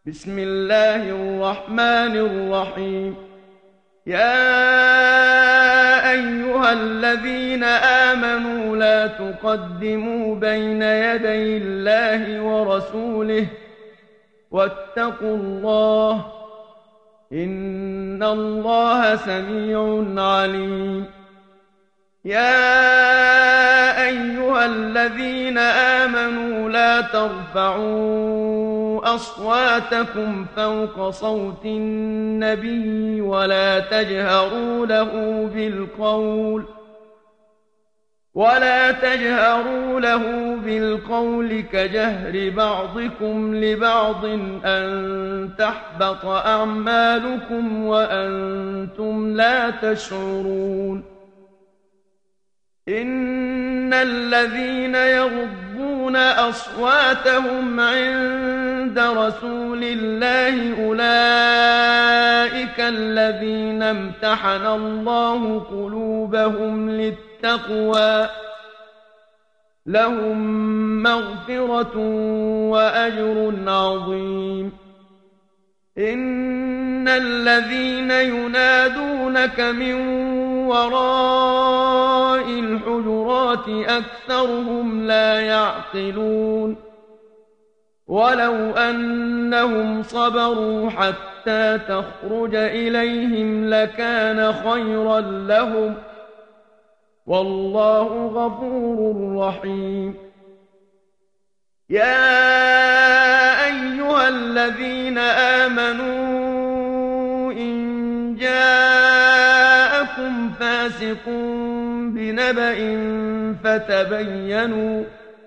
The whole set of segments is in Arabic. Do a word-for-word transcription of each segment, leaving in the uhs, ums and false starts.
بسم الله الرحمن الرحيم. يا أيها الذين آمنوا لا تقدموا بين يدي الله ورسوله واتقوا الله إن الله سميع عليم. يا أيها الذين آمنوا لا ترفعوا أصواتكم فوق صوت النبي ولا تجهروا له بالقول ولا تجهروا له بالقول كجهر بعضكم لبعض أن تحبط أعمالكم وأنتم لا تشعرون. إن الذين يغضون أصواتهم عند رسول الله أولئك الذين امتحن الله قلوبهم للتقوى لهم مغفرة وأجر عظيم. إن الذين ينادونك من وراء الحجرات أكثرهم لا يعقلون. ولو أنهم صبروا حتى تخرج إليهم لكان خيرا لهم والله غفور رحيم. يا أيها الذين آمنوا إن جاءكم فاسق بنبأ فتبينوا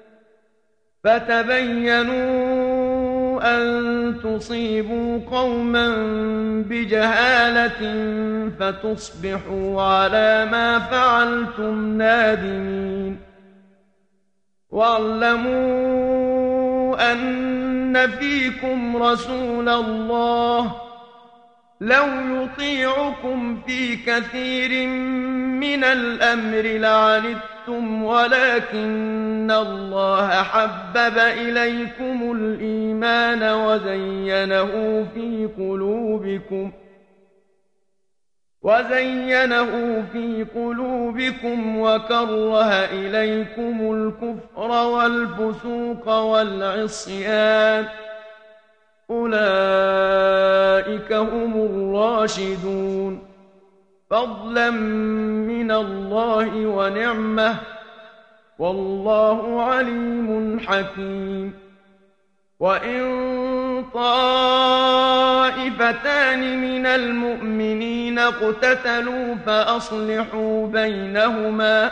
فتبينوا أن تصيبوا قوما بجهالة فتصبحوا على ما فعلتم نادمين. واعلموا أن فيكم رسول الله لو يطيعكم في كثير من الأمر لعنتم ولكن الله حبب إليكم الإيمان وزينه في قلوبكم وزينه في قلوبكم وكره إليكم الكفر والفسوق والعصيان أولئك هم الراشدون فضلا من الله ونعمة والله عليم حكيم. وإن طائفتان من المؤمنين اقتتلوا فأصلحوا بينهما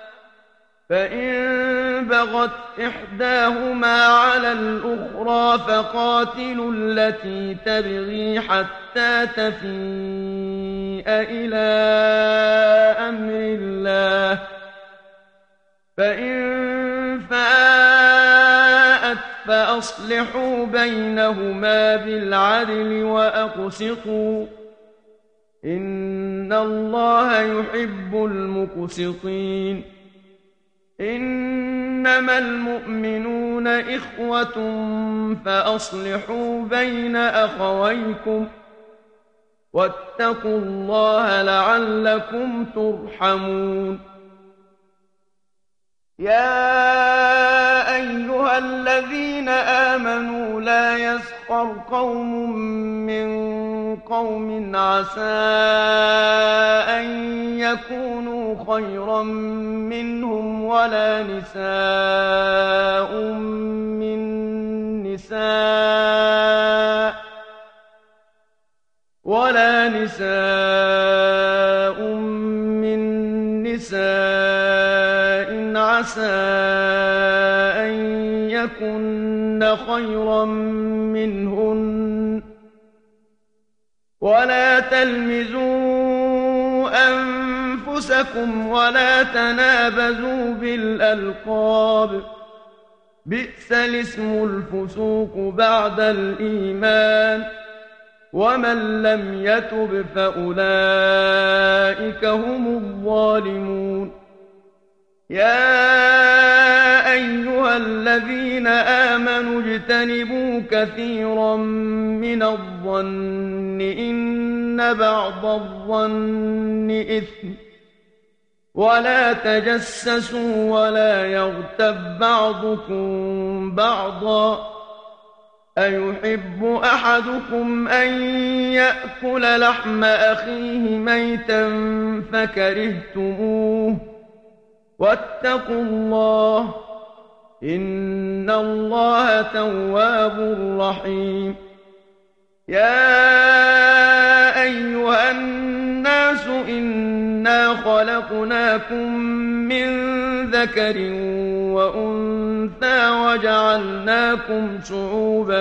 فإن بغت إحداهما على الأخرى فقاتلوا التي تبغي حتى تفيء إلى أمر الله فإن فاءت فأصلحوا بينهما بالعدل وأقسطوا إن الله يحب المقسطين. إنما المؤمنون إخوة فأصلحوا بين أخويكم واتقوا الله لعلكم ترحمون. يا أيها الذين آمنوا لا يسخر قوم من قوم عسى أن يكونوا خيرا منهم ولا نساء من نساء ولا نساء من نساء عسى أن يكن خيرا منهن ولا تلمزوا أنفسكم ولا تنابزوا بالألقاب بئس الاسم الفسوق بعد الإيمان ومن لم يتب فأولئك هم الظالمون. يا أيها الذين آمنوا اجتنبوا كثيرا من الظن إن بعض الظن إثم ولا تجسسوا ولا يغتب بعضكم بعضا أيحب أحدكم أن يأكل لحم أخيه ميتا فكرهتموه واتقوا الله إن الله تواب رحيم يا أيها الناس إنا خلقناكم من ذكر وأنثى وجعلناكم شعوبا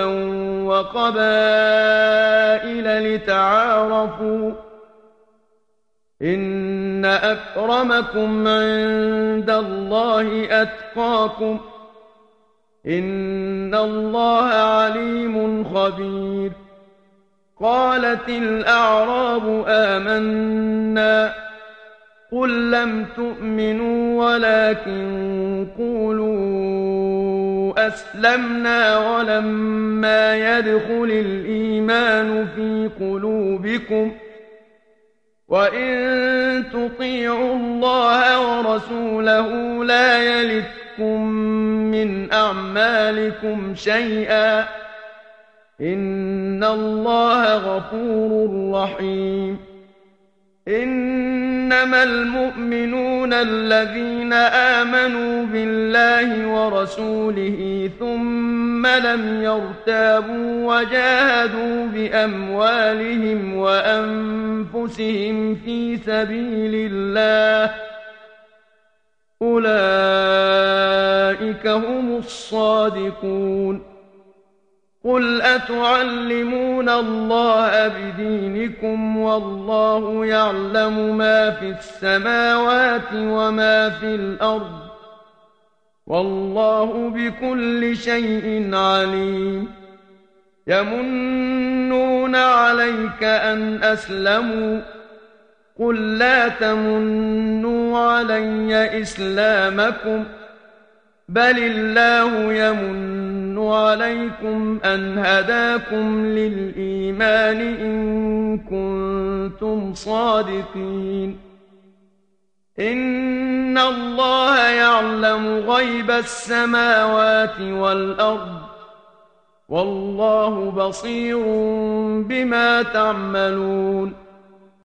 وقبائل لتعارفوا إن أكرمكم عند الله أتقاكم إن الله عليم خبير قالت الأعراب آمنا قل لم تؤمنوا ولكن قولوا أسلمنا ولما يدخل الإيمان في قلوبكم وإن تطيعوا الله ورسوله لا يلتكم من أعمالكم شيئا إن الله غفور رحيم إنما المؤمنون الذين آمنوا بالله ورسوله ثم لم يرتابوا وجاهدوا بأموالهم وأنفسهم في سبيل الله أولئك هم الصادقون قل أتعلمون الله بدينكم والله يعلم ما في السماوات وما في الأرض والله بكل شيء عليم يمنون عليك أن أسلموا قل لا تمنوا علي إسلامكم بل الله يمن عليكم أن هداكم للإيمان إن كنتم صادقين إن الله يعلم غيب السماوات والأرض والله بصير بما تعملون